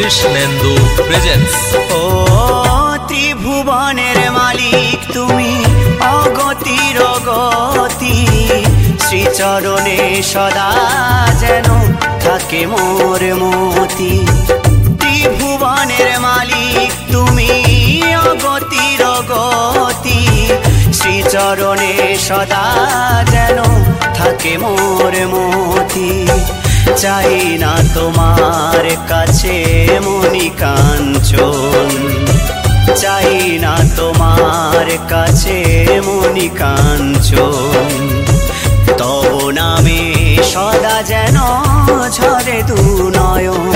Krishnendu presents. ও ত্রিভুবনের মালিক তুমি, অগতির গতি, শ্রীচরণে সদা যেন থাকে মোর মতি। ত্রিভুবনের মালিক তুমি, অগতির গতি, শ্রীচরণে সদা যেন থাকে মোর মতি। চাই না তোমার কাছে মনি কাঞ্চন, চাই না তোমার কাছে মনি কাঞ্চন, তব নামে সদা যেন ঝরে দু নয়ন।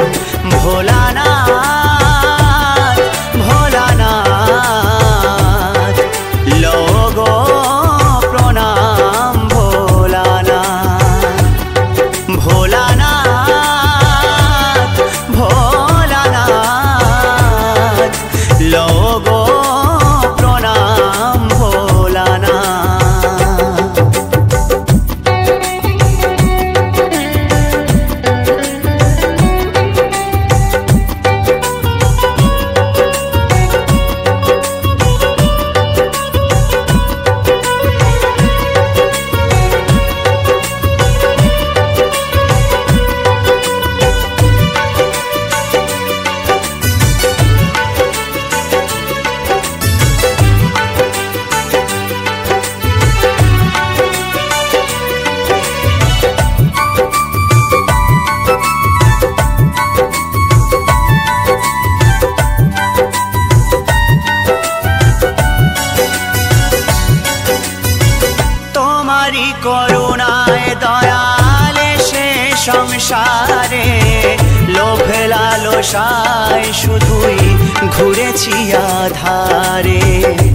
ভোলানাথ ভোলানাথ লগো প্রণাম ভোলানাথ। ভোলানাথ ভোলানাথ লগো প্রণাম ভোলানাথ। করুণায় দয়ালে সে সংসারে, লোভে লালসায় শুধুই ঘুরেছি আধারে।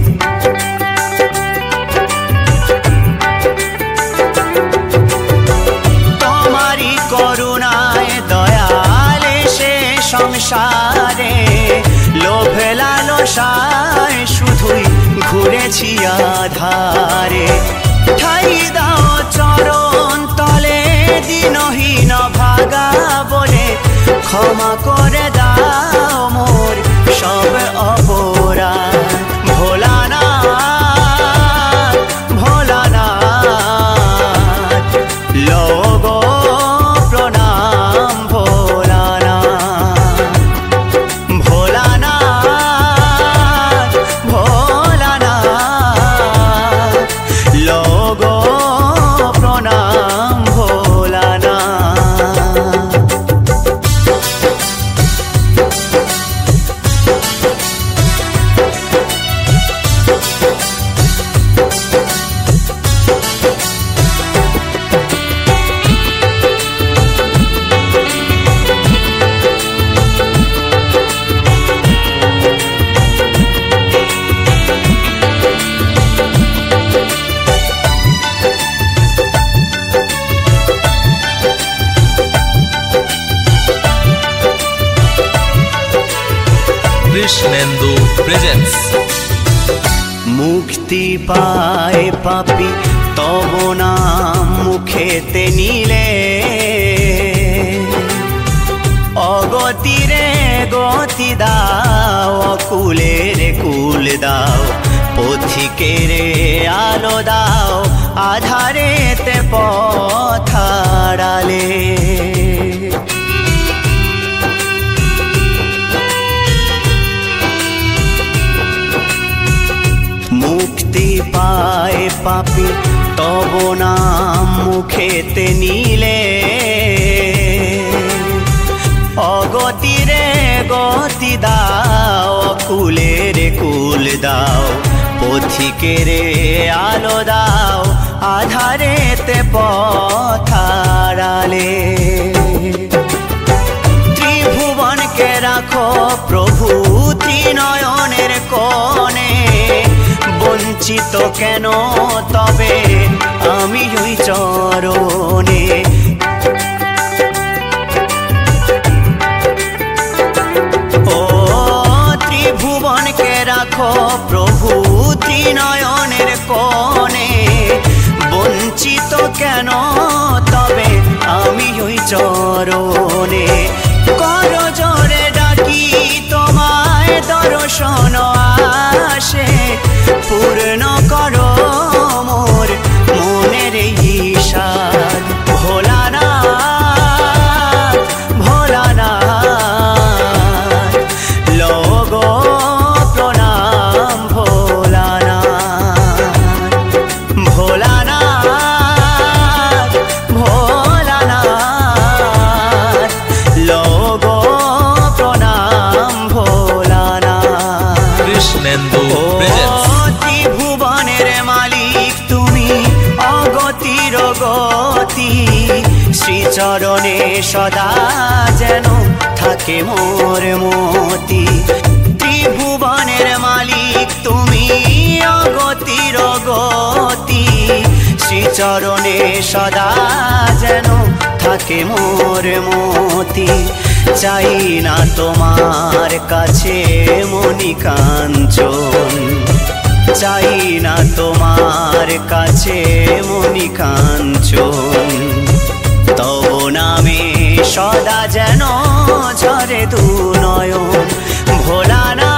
তোমারি করুণায় দয়ালে সে সংসারে, লোভে লালসায় শুধুই ঘুরেছি আধারে। ঠাই দাও চরণ তলে দিনহীন ভাগা বলে, ক্ষমা করে দাও মোর সব অপরাধ। ভোলানাথ ভোলানাথ লগো প্রণাম ভোলানাথ। ভোলানাথ ভোলানাথ লগো প্রণাম ভোলানাথ। কৃষ্ণেন্দু প্রেজেন্টস। মুক্তি পায় পাপী তব নাম মুখেতে নিলে, অগতিরে গতি দাও, অকুলের কুল দাও, পথিকেরে আলো দাও, আধারেতে পথ আড়ালে। মুক্তি পায় পাপী তব নাম মুখেতে নিলে, অগতিরে গতি দাও, অকুলের কুল দাও, পথিকেরে আলো দাও, আধারেতে পথ আড়ালে। ত্রিভুবনকে রাখো প্রভু ত্রিনয়নের কোণে, বঞ্চিত কেন তবে আমি ওই চরণে। ও ত্রিভুবনকে রাখো প্রভু ত্রিনয়নের কোণে, বঞ্চিত কেন তবে আমি ওই চরণে। কর জোরে ডাকি শ্রীচরণে সদা যেন থাকে মোর মতি। ত্রিভুবনের মালিক তুমি অগতির গতি, শ্রীচরণে সদা যেন থাকে মোর মতি। চাই না তোমার কাছে মণিকাঞ্চন, চাই না তোমার কাছে মণিকাঞ্চন, তব নামে সদা যেন ঝরে দু নয়ন। ভোলানাথ